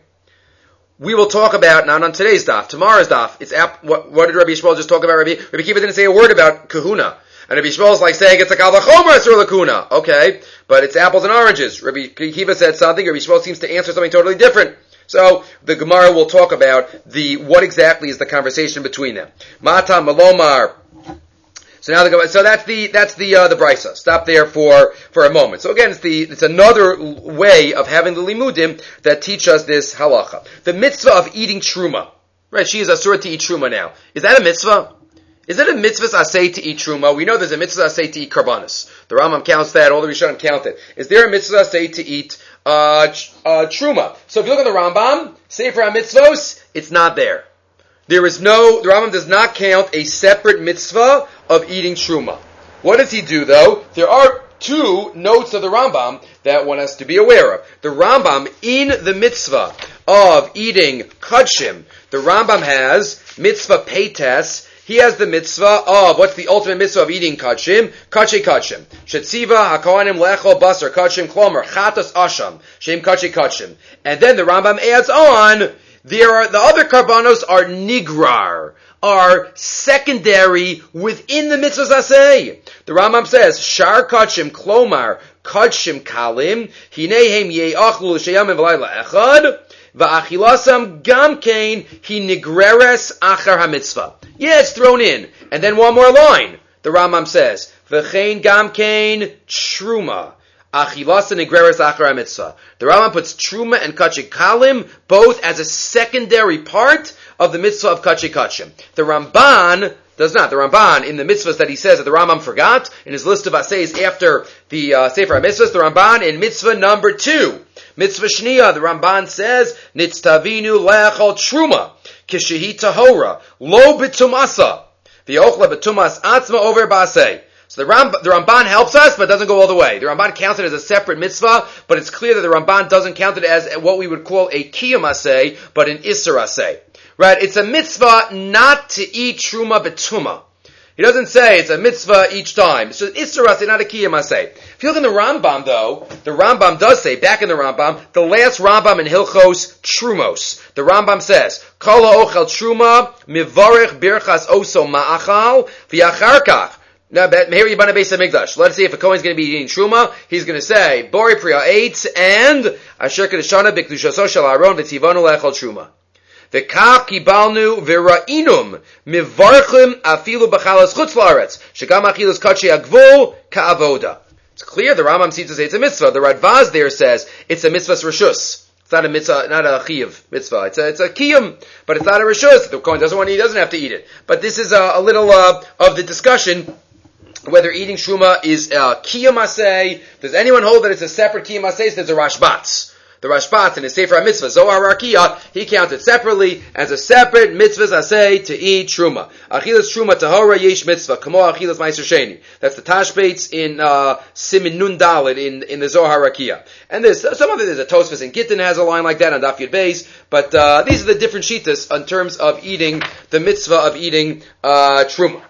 We will talk about, not on today's daf, tomorrow's daf, it's ap, what, what did Rabbi Yishmael just talk about? Rabbi, Rabbi Kiva didn't say a word about kahuna. And Rabbi Yishmael is like saying it's a kal v'chomer asura l'kahuna. Okay, but it's apples and oranges. Rabbi Kiva said something, Rabbi Yishmael seems to answer something totally different. So, the Gemara will talk about the, what exactly is the conversation between them. Mata malomar. So now the, so that's the, that's the, uh, the brisa. Stop there for, for a moment. So again, it's the, it's another way of having the limudim that teach us this halacha. The mitzvah of eating truma. Right, she is asura to eat truma now. Is that a mitzvah? Is it a mitzvah asay to eat truma? We know there's a mitzvah asay to eat karbanis. The Rambam counts that, all the Rishonim count it. Is there a mitzvah asay to eat, uh, uh, truma? So if you look at the Rambam, Sefer HaMitzvos, it's not there. There is no, the Rambam does not count a separate mitzvah of eating truma. What does he do though? There are two notes of the Rambam that one has to be aware of. The Rambam, in the mitzvah of eating kachim, the Rambam has mitzvah peites. He has the mitzvah of, what's the ultimate mitzvah of eating kachim? Kache kachim. Shetziva hakohanim lechol basar kachim klomer chatos asham shem kache kachim. And then the Rambam adds on, there are, the other karbanos are nigrar, are secondary within the mitzvahs asay. The Rambam says, shar kachim klomar kachim kalim hinehem ye'achlu sheyamim v'layla echad va'achilasam gam kein hi nigreres achar hamitzvah. Yeah, it's thrown in. And then one more line. The Rambam says, v'chein gam kein truma. Achilasa nigreres achar hamitzvah. The Rambam puts truma and kachik kalim both as a secondary part of the mitzvah of kachik kachim. The Ramban does not. The Ramban, in the mitzvahs that he says that the Rambam forgot, in his list of assays after the uh, Sefer HaMitzvahs, the Ramban in mitzvah number two, mitzvah shniya, the Ramban says, nitztavinu le'achol truma, kishehi tahora, lo bitumasa, v'yochla bitumas atzma over ba'aseh. So the, Ram, the Ramban helps us, but doesn't go all the way. The Ramban counts it as a separate mitzvah, but it's clear that the Ramban doesn't count it as what we would call a kiyum aseh, but an isser aseh. Right? It's a mitzvah not to eat truma betuma. He doesn't say it's a mitzvah each time. It's just isser aseh, not a kiyum aseh. If you look in the Rambam, though, the Rambam does say, back in the Rambam, the last Rambam in Hilchos Trumos, the Rambam says, Kala ochel truma, mivarech birchas oso ma'achal, v'yacharkach. Now, here you bana beis hamikdash. Let's see if a Kohen's going to be eating truma. He's going to say, Bori priya eitz and asher kedeshana b'kedushaso shel Aaron v'tzivanu le'echol truma. V'kach kibalnu v'ra'inum mivarchim afilu b'chalas chutz la'aretz shegam achilas kachi agvul ka'avoda. It's clear. The Rambam seems to say it's a mitzvah. The Radvaz there says it's a mitzvah reshus. It's not a mitzvah, not a chiyuv mitzvah. It's a, it's a kiyum, but it's not a reshus. The Kohen doesn't want to eat, he doesn't have to eat it. But this is a, a little uh, of the discussion whether eating truma is uh, kiyum aseh. Does anyone hold that it's a separate kiyum aseh? There's a Rashbatz. The Rashbat in his Sefer HaMitzvah, Zohar Rakia, he counted separately as a separate mitzvah asay to eat truma. Achilas truma tahora yesh mitzvah, kamo achilas meiser sheni. That's the Tashbates in uh, Simin Nun Dalet in, in the Zohar Rakia. And there's some of it, there's a Tosfos and Gittin has a line like that on Daf Yud Beis, but uh, these are the different shitas in terms of eating, the mitzvah of eating uh, truma.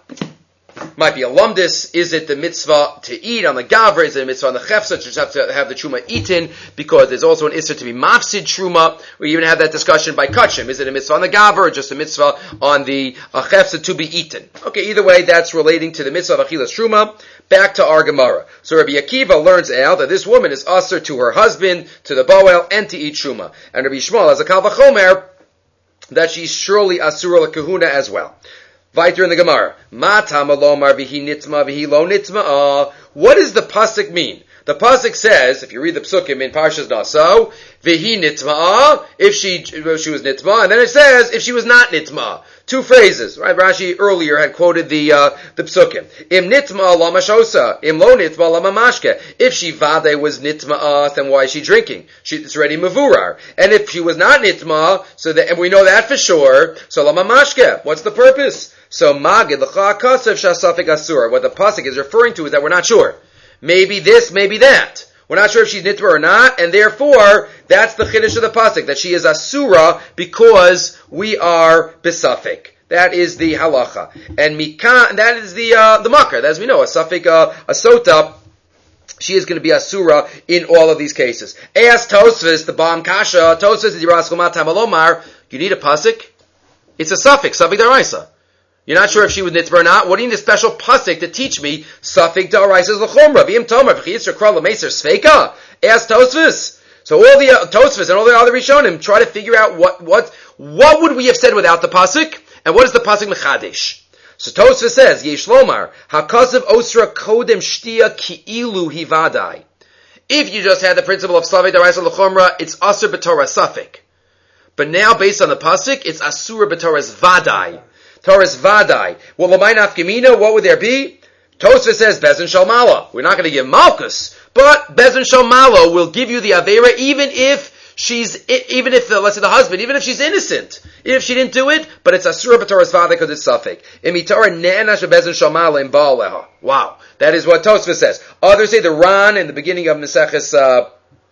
Might be a lumdis. Is it the mitzvah to eat on the gavra? Is it a mitzvah on the chefsa? Just have to have the truma eaten, because there's also an issur to be mafsid truma. We even have that discussion by kachim. Is it a mitzvah on the gavra or just a mitzvah on the uh, chefsa to be eaten? Okay, either way, that's relating to the mitzvah of achilas truma. Back to our Gemara. So Rabbi Akiva learns out that this woman is usher to her husband, to the boel, and to eat truma. And Rabbi Shmuel has a kal vachomer that she's surely asura kahuna as well. Weiter in the Gemara. Ma tamalomar vihi nitma vihi lo nitma. What does the pasuk mean? The pasuk says, if you read the psukim in Parshas Naso, vihi nitma, if she if she was nitma, and then it says if she was not nitma. Two phrases, right? Rashi earlier had quoted the uh, the psukim. Im nitma lama shosa, im lo nitma lama mashke. If she vade was nitma, then why is she drinking? She, it's already mavurar. And if she was not nitma, so that, and we know that for sure, so lama mashke. What's the purpose? So magid l'cha kasav shasafik asur. What the pasuk is referring to is that we're not sure. Maybe this, maybe that. We're not sure if she's nitma or not, and therefore, that's the chiddush of the pasuk, that she is asura because we are besafik. That is the halacha. And mikan, that is the, uh, the makar. As we know, a safik, uh, a sota, she is going to be asura in all of these cases. Eas Tosfos, the Bam Kasha, Tosfos is Yiraskol Matam Alomar. You need a pasuk? It's a suffix, suffix daraisa. You're not sure if she was nitma or not. What do you need a special pasuk to teach me? Safik da'oraisa is l'chumra. V'im tomar v'chiyitzer kral l'meiser sveika. Ask Tosfos. So all the uh, Tosfos and all the other Rishonim try to figure out what what what would we have said without the pasuk, and what is the pasuk mechadesh. So Tosfos says Yesh Lomar hakasav osra kodem shtia ki'ilu hivadai. If you just had the principle of safik da'oraisa l'chumra, it's asur b'torah safik. But now, based on the pasuk, it's asur b'torah's vadai. Torah's vadai. Well, l'may nafkamina, what would there be? Tosfos says Bezin Shalmala. We're not going to give Malkus, but Bezin Shalmala will give you the Avera even if she's, even if, the, let's say the husband, even if she's innocent. Even if she didn't do it, but it's Asura b'Torah's vadai because it's Safik. Imitorah ne'ena shebezin Shalmala in Baaleha. Wow. That is what Tosfos says. Others say the Ran in the beginning of Meseches, uh,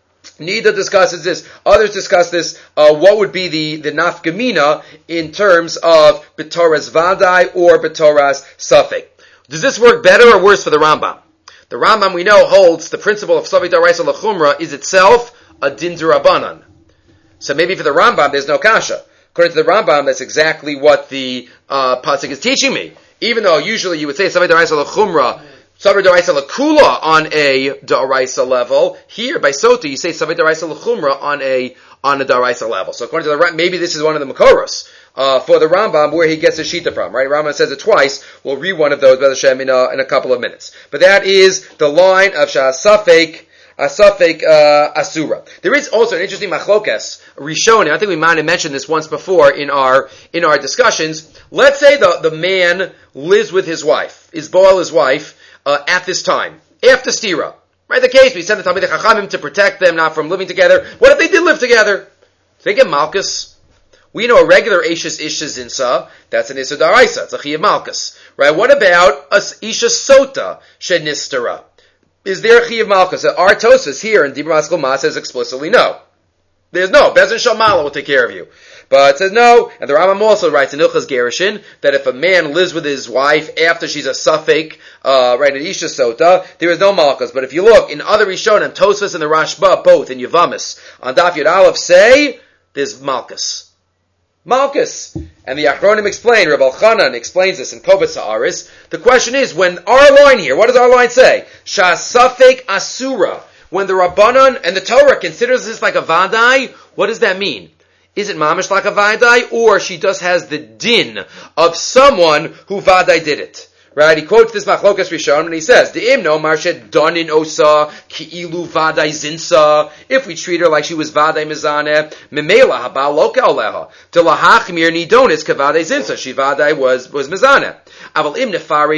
Nida discusses this. Others discuss this. Uh, what would be the, the nafkamina in terms of b'toras vadai or b'toras safek? Does this work better or worse for the Rambam? The Rambam, we know, holds the principle of safek daraisa l'chumra is itself a din d'Rabbanan. So maybe for the Rambam, there's no kasha. According to the Rambam, that's exactly what the uh, pasuk is teaching me. Even though usually you would say safek daraisa l'chumra, Savar Daraisa Lakula on a Daraisa level. Here, by Sota, you say Savar Daraisa Lachumra on a, on a Daraisa level. So according to the Rambam, maybe this is one of the Makoros, uh, for the Rambam, where he gets his Shita from, right? Rambam says it twice. We'll read one of those, B'ez Hashem, in a, in a couple of minutes. But that is the line of Sha'asafek, Asafek, uh, Asura. There is also an interesting machlokas, Rishonim. I think we might have mentioned this once before in our, in our discussions. Let's say the, the man lives with his wife, is Boel his wife, Uh, at this time, after stira, right? The case we send the Talmidei Chachamim to protect them not from living together. What if they did live together? They get malchus. We know a regular Eishas Isha Zinsa, that's an Issa Daraisa, it's a Chiyav malchus, right? What about a Isha Sota Shenistera? Is there a Chiyav malchus? Our Tosfos here in Dibur Maskal Ma says explicitly no. There's no. Bezin Shalmala will take care of you. But it says no, and the Rambam also writes in Ilchas Gerushin that if a man lives with his wife after she's a Safek, uh, right, an Isha Sota, there is no Malchus. But if you look in other Rishonim, Tosfos and the Rashba, both in Yavamis, on Daf Yud Aleph say, there's Malchus. Malchus. And the Achronim explain, Reb Elchanan explains this in Kovetz Haaretz. The question is, when our line here, what does our line say? Shah Safek Asura. When the Rabbanan and the Torah considers this like a Vadai, what does that mean? Is it mamish like a Vadai, or she just has the din of someone who Vadai did it? Right? He quotes this Machlokas Rishon and he says, "De'im no marshet donin osa ki'ilu Vadai zinsa." If we treat her like she was Vadai mizaneh, memela haba loka oleha to lahachmir nidonis kavadai zinsa. She Vadai was was mizaneh. Aval im nefare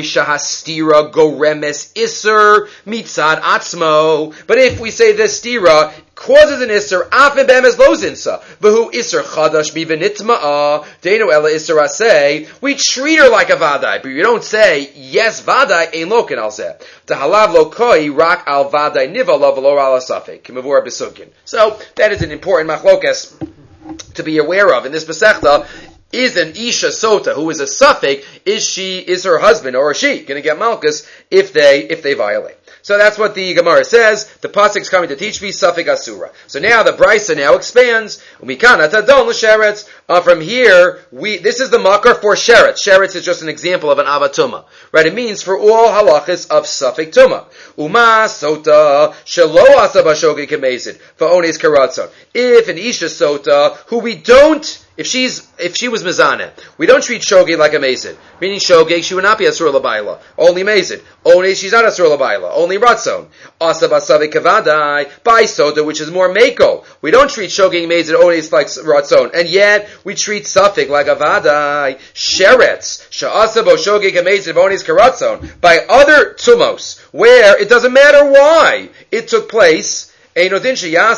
shahastira goremes iser mitzad atzmo. But if we say this stira causes an isser, afin be'emes lo zinsa, v'hu isser chadash mi v'nitma'a, deinu ela isser aseh, we treat her like a vadai, but you don't say, yes, vadai, ein lokin al zeh. Tahalav lo koi, rak al vadai niva lo v'lo ala safek, kimavur b'sukin. So, that is an important machlokas to be aware of in this Masechta. Is an Isha Sota, who is a suffix, is she, is her husband, or is she going to get Malchus if they, if they violate? So that's what the Gemara says. The pasuk's coming to teach me suffix asura. So now the Brisa now expands. Umikana tadon l'sheretz. Uh, from here, we this is the makar for sheretz. Sheretz is just an example of an avatuma, right? It means for all halachas of suffix tuma. Uma sota shelo asa b'shogeg kemezid va'ones karatzon. If an isha sota who we don't. If she's, if she was mezaneh, we don't treat shogeg like a mezid. Meaning shogeg, she would not be asur l'bayla. Only mezid. Only she's not asur l'bayla. Only ratzon. Asa basavik kavadai. By soda, which is more mako. We don't treat shogeg mezid only like ratzon. And yet, we treat suffix like a vadai. Sheretz. Sha'asa bo shogeg mezid vonis karatzon. By other tumos, where it doesn't matter why it took place, surely we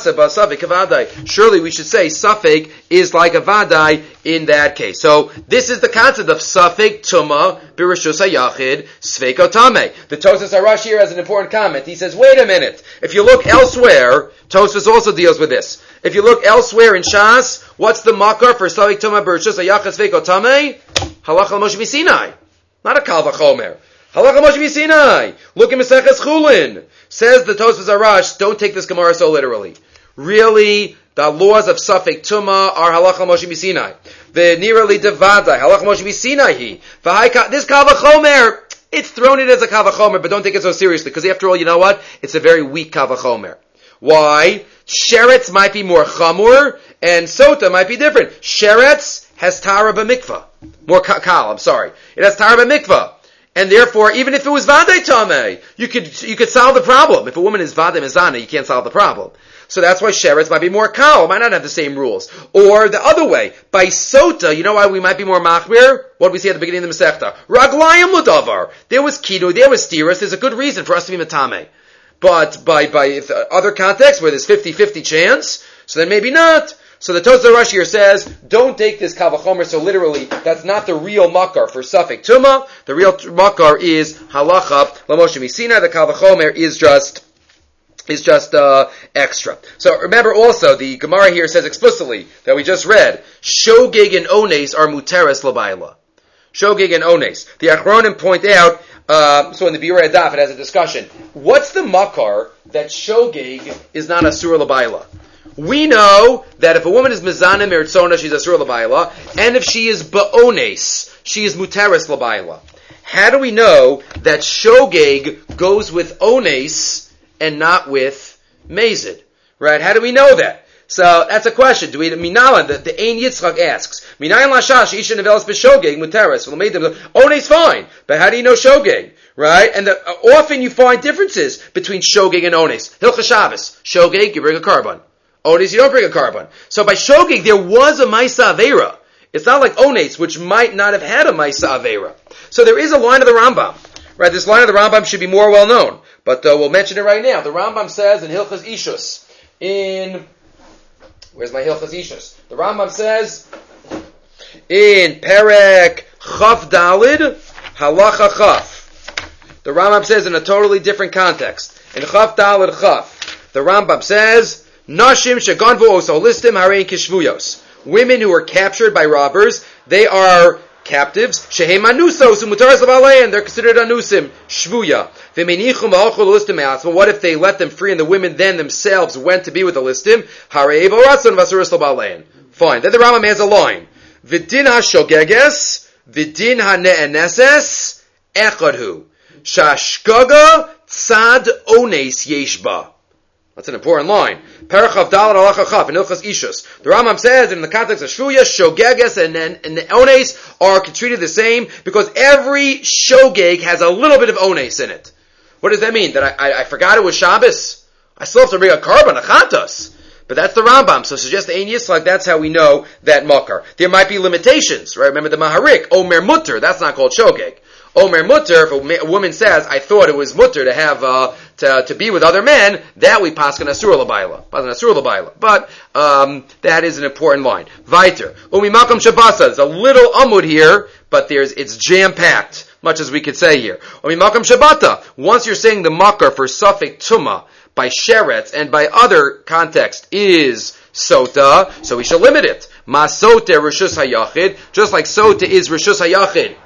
should say suffix is like a vadai in that case. So this is the concept of suffix tuma birishus hayachid sveiko tame. The Tosfos Harash here has an important comment. He says, wait a minute. If you look elsewhere, Tosfos also deals with this. If you look elsewhere in Shas, what's the makar for suffix tuma birishus hayachid sveiko tame? Halacha Moshe Sinai, not a kal vachomer. Halacha Moshe Sinai. Look at Maseches Chulin. Says the Tosfos Harash, don't take this Gemara so literally. Really, the laws of suffix tuma are halacha Moshe Sinai. The nirali devadai halacha Moshe Sinai he. This kal vachomer, it's thrown in as a kal vachomer, but don't take it so seriously because after all, you know what? It's a very weak kal vachomer. Why? Sheretz might be more chamur and sota might be different. Sheretz has tara b'mikvah, more kal. I'm sorry, it has tara b'mikvah. And therefore, even if it was Vadei Tameh, you could, you could solve the problem. If a woman is Vadei Mezana, you can't solve the problem. So that's why Sheretz might be more Kal, might not have the same rules. Or the other way, by Sota, you know why we might be more Machmir? What did we see at the beginning of the Masechta? Raglayim L'davar. There was Kidu, there was Stiris, there's a good reason for us to be Metame. But by, by if, uh, other contexts where there's fifty-fifty chance, so then maybe not. So the Tosfos Harash here says, don't take this kal vachomer so literally. That's not the real makar for suffix tuma. The real makar is halacha l'Moshe Sinai. The kal vachomer is just is just uh, extra. So remember also, the Gemara here says explicitly that we just read, shogeg and ones are muteres l'bayla. Shogeg and ones. The Achronim point out. Uh, so in the Biur Adaf it has a discussion. What's the makar that shogeg is not asur l'bayla? We know that if a woman is mezana meritzona, she's asur l'bayla, and if she is ba'ones, she is muteres l'bayla. How do we know that shogeg goes with ones and not with mezid? Right? How do we know that? So that's a question. Do we? Minalan, the, the Ein Yitzchak asks. Minayin lashash isha nevelas b'shogeg muteres. Ones fine, but how do you know shogeg? Right? And the, uh, often you find differences between shogeg and ones. Hilchah Shabbos, shogeg, you bring a carbon. Ones, you don't bring a carbon. So by shogeg, there was a Maisa Aveira. It's not like ones, which might not have had a Maisa Aveira. So there is a line of the Rambam. Right, this line of the Rambam should be more well known. But uh, we'll mention it right now. The Rambam says in Hilchas Ishus, in, where's my Hilchas Ishus? The Rambam says, in Perek Chaf Dalid, Halacha Chaf. The Rambam says in a totally different context. In Chaf Dalid Chaf, the Rambam says, Nashim sheganvu osolistim harein kishvuyos. Women who are captured by robbers, they are captives. Shehem anusos umutaras l'balein. They're considered anusim shvuya. V'menichum v'alchol listim me'atzma. What if they let them free and the women then themselves went to be with the listim? Harei v'ratzon v'asuras l'balein. Fine. Then the Rambam has a line. V'din ha-shogeges v'din ha-ne'eneses echadhu. Shashgaga tzad ones yeshba. That's an important line. Parachav Dalet Halacha Chaf in Ilchas Ishus. The Rambam says in the context of Shvuya, Shogeges and, and, and the Ones are treated the same because every Shogeg has a little bit of Ones in it. What does that mean? That I, I, I forgot it was Shabbos? I still have to bring a carbon, a Chantas. But that's the Rambam. So suggest the Ein Yitzchak, that's how we know that Makar. There might be limitations, right? Remember the Maharik, Omer Mutter, that's not called Shogeg. Omer Mutter, if a woman says, I thought it was Mutter to have, uh, to to, to be with other men, that we paskin asur l'bayla. Paskin asur l'bayla. But, um, that is an important line. Viter. Umi makam shabasa. There's a little amud here, but there's, it's jam-packed, much as we could say here. Umi makam shabata. Once you're saying the makar for suffik tuma, by sheretz and by other context is sota, so we shall limit it. Ma sota rishus hayachid, just like sota is rishus hayachid.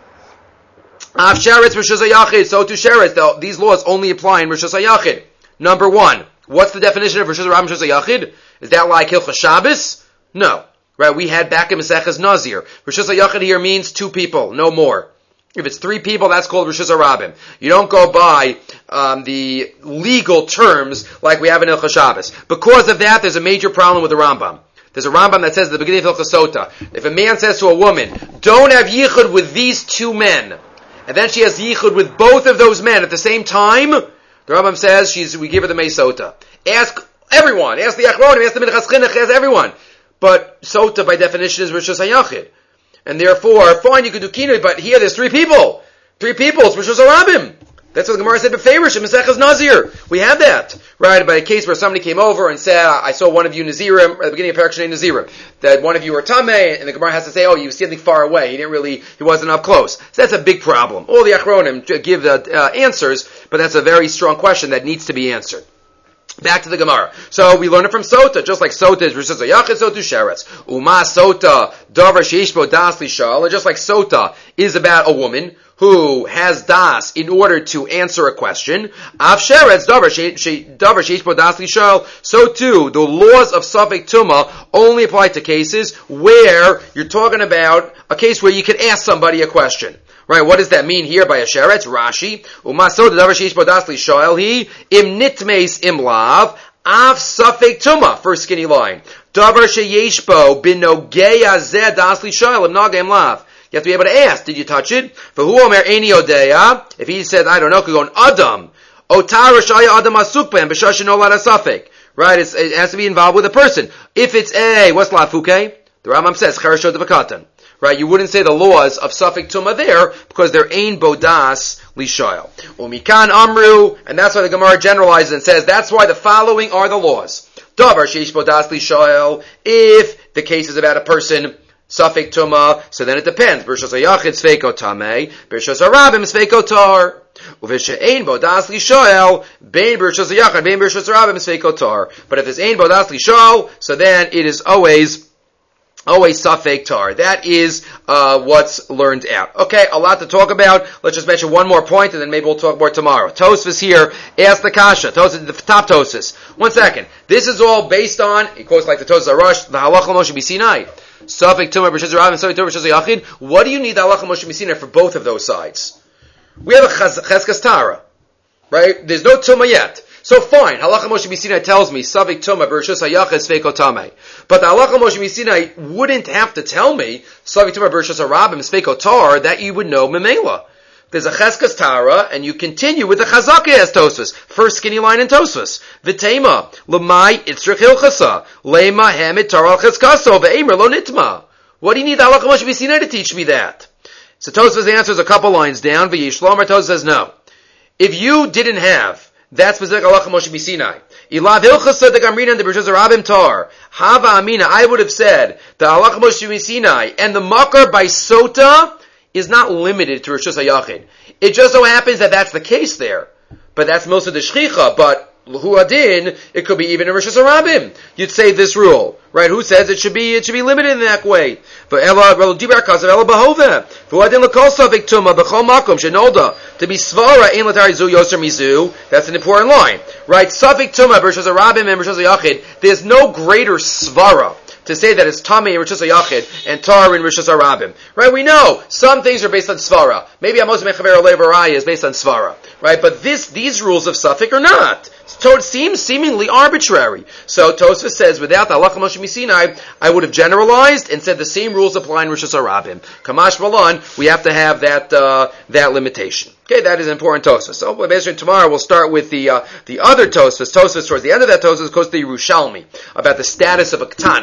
Av sheretz rishus hayachid, so to sheretz. These laws only apply in rishus hayachid. Number one, what's the definition of rishus ram rishus hayachid? Is that like Hilchos Shabbos? No. Right, we had back in Maseches Nazir. Rishus hayachid here means two people, no more. If it's three people, that's called Rishus HaRabim. You don't go by um, the legal terms like we have in Hilchos Shabbos. Because of that, there's a major problem with the Rambam. There's a Rambam that says at the beginning of Hilchos Sota, if a man says to a woman, don't have yichud with these two men, and then she has yichud with both of those men at the same time, the Rambam says she's, we give her the Mei Sota. Ask everyone. Ask the Achronim, ask the Minchas Chinuch, ask everyone. But Sota by definition is Rishus HaYachid. And therefore, fine, you can do kinui, but here there's three people. Three people, it's Rishus HaRabim. That's what the Gemara said, Beferish, in Maseches Nazir. We have that. Right, by a case where somebody came over and said, I saw one of you Nazirim, at the beginning of Perek Shnei Nazirim, that one of you were Tameh, and the Gemara has to say, oh, you were standing far away. He didn't really, he wasn't up close. So that's a big problem. All the Achronim give the uh, answers, but that's a very strong question that needs to be answered. Back to the Gemara. So we learn it from Sota, just like Sota is Rishus HaYachid, so to Sheretz. Uma Sota, Davar Sheishbo Das Lishal, and just like Sota is about a woman who has Das in order to answer a question, Av Sheretz, Davar Sheishbo Das Lishal, so too, the laws of Safek Tuma only apply to cases where you're talking about a case where you can ask somebody a question. Right, what does that mean here by a sheretz? Rashi, umasod davar sheish bo das lishoel hi im nitmeis im lav av safek tuma. First skinny line. Davar sheyesh bo b'nogei zeh das lishoel im nogei im lav. You have to be able to ask, did you touch it? For who omer eni odeya? If he said, I don't know, could go on adam. Otar rishaya adam asuk ben b'shashin olad asafek. Right, it's, it has to be involved with a person. If it's a, what's lafuke? The Rambam says, charashot devakatan. Right, you wouldn't say the laws of Safek Tuma there, because they're Ein Bodas Lishoel. Umikan Amru, and that's why the Gemara generalizes and says, that's why the following are the laws. Davar Sheish Bodas Lishoel, if the case is about a person, Safek Tuma, so then it depends. Bershos HaYachid Sfeiko Tameh, Bershos HaRabim Sfeiko Tar. Uvishe'ein Bodas Lishoel, Bein Bershos HaYachid, Bein Bershos HaRabim Sfeiko Tar. But if there's Ein Bodas Lishoel, so then it is always Always safek tar. That is uh, what's learned out. Okay, a lot to talk about. Let's just mention one more point, and then maybe we'll talk more tomorrow. Tosfos here, ask the kasha. Tosfos, the top Tosfos. One second. This is all based on, he quotes like the Tosfos Arush, the Halacha Moshe B'Sinai. Safek tumah b'shuz rav and safek tumah b'shuz yachid. What do you need the Halacha Moshe B'Sinai for both of those sides? We have a cheskas tara, right? There's no tumah yet. So fine, Halacha Moshe B'Sinai tells me, Savik Tuma Bershus HaYachid Sfeiko Tameh. But the Halacha Moshe B'Sinai wouldn't have to tell me, Savik Tuma Bershus HaRabim Sfeiko Tar, that you would know Memela. There's a Cheskas Tara, and you continue with the Chazaka as Tosfos. First skinny line in Tosfos. V'tema, L'mai Itzrich Hilchasa, Lema Hamid Taral Cheskaso, Ve'emer Lo Nitma. What do you need the Halacha Moshe B'Sinai to teach me that? So Tosfos answers a couple lines down, V'yishlomer Tosfos says no. If you didn't have that specific Halacha Moshe B'Sinai, Ilav Hilchasa the Gamrina and the Bershus HaRabim Tar, Hava Amina, I would have said, the Halacha Moshe B'Sinai and the Makar by Sota is not limited to Rishus HaYachid. It just so happens that that's the case there. But that's most of the Shchicha, but L'hu Adin, it could be even in Rishus HaRabim. You'd say this rule, right? Who says it should be, it should be limited in that way? But Ella, Rel Dibar Kazav, Ella Bahova. L'hu Adin L'kol Savik Tuma, B'chol Makom, Shenolda. To be Svara, Ein L'tari Zu Yoser Mizu. That's an important line. Right? Savik Tuma, Rishus HaRabim, and Rishus HaYachid. There's no greater Svara to say that it's Tamei in Rishus HaYachid and Tar in Rishus HaRabim. Right? We know some things are based on Svara. Maybe Amos Mechaver Olevaraya is based on Svara. Right? But this, these rules of Safik are not. So it seems seemingly arbitrary. So Tosfos says, without the Halacha Moshe B'Sinai, I would have generalized and said the same rules apply in Rishus HaRabim. Kamash Malan, we have to have that uh, that limitation. Okay, that is an important Tosfos. So basically tomorrow we'll start with the uh, the other Tosfos. Tosfos towards the end of that Tosfos goes to the Yerushalmi about the status of a Ketana.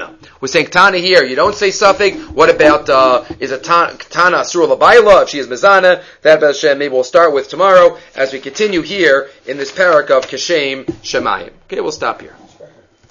We're saying Tana here. You don't say something. What about uh, is a Tana Asur Labayla? If she is Mizana, that Hashem maybe we'll start with tomorrow as we continue here in this parak of Keshem Shemayim. Okay, we'll stop here.